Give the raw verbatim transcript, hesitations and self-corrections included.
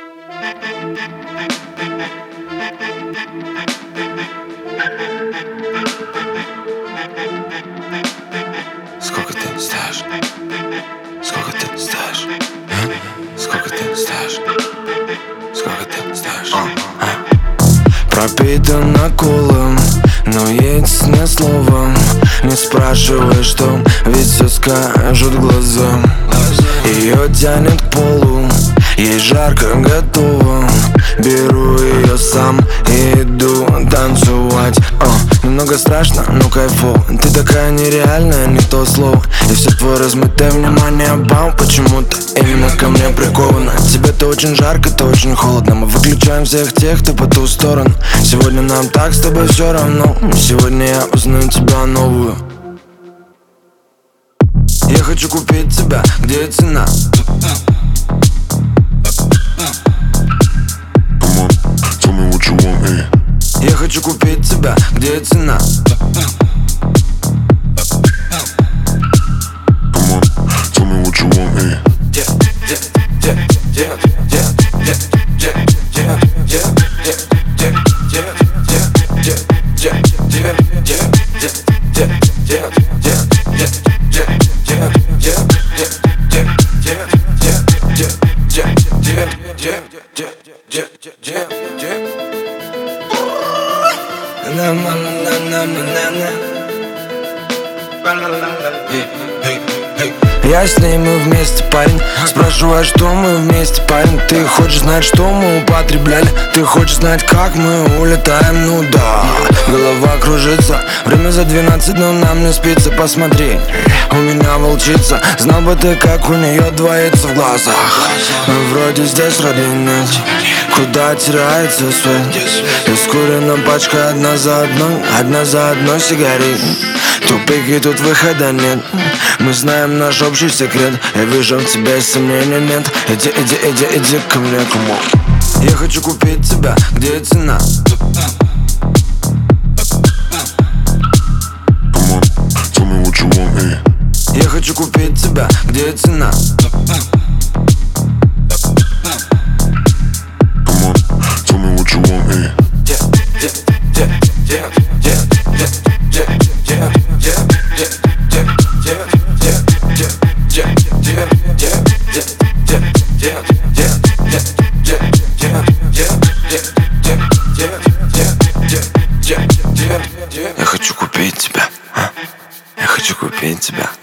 Сколько ты стоишь? Сколько ты стоишь? А? Сколько ты стоишь? Сколько ты стоишь? А? А? Пропитан наколом, но есть ни словом. Не спрашивай, что, ведь все скажут глазам. Ее тянет к полу, ей жарко, готово. Беру ее сам и иду танцевать. О, немного страшно, но кайфово. Ты такая нереальная, не то слово. И все твое размытое внимание бам, почему-то именно ко мне приковано. Тебе-то очень жарко, то очень холодно. Мы выключаем всех тех, кто по ту сторону. Сегодня нам так с тобой все равно. Сегодня я узнаю тебя новую. Я хочу купить тебя, где цена? Я хочу купить тебя, где цена? Я с ней, мы вместе, парень. Спрашиваю, что мы вместе, парень. Ты хочешь знать, что мы употребляли? Ты хочешь знать, как мы улетаем? Ну да, голова кружится. Время за двенадцать, но нам не спится. Посмотри, у меня волчица. Знал бы ты, как у нее двоится в глазах. Вроде здесь вроде нет. Куда теряется свет? Искурена пачка одна за одной, одна за одной сигарет. Тупик и тут выхода нет. Мы знаем наш общий секрет. Я вижу в тебе сомнений нет. Иди, иди, иди, иди ко мне, кому. Я хочу купить тебя, где цена? Я хочу купить тебя, где цена? Я хочу купить тебя, а? Я хочу купить тебя.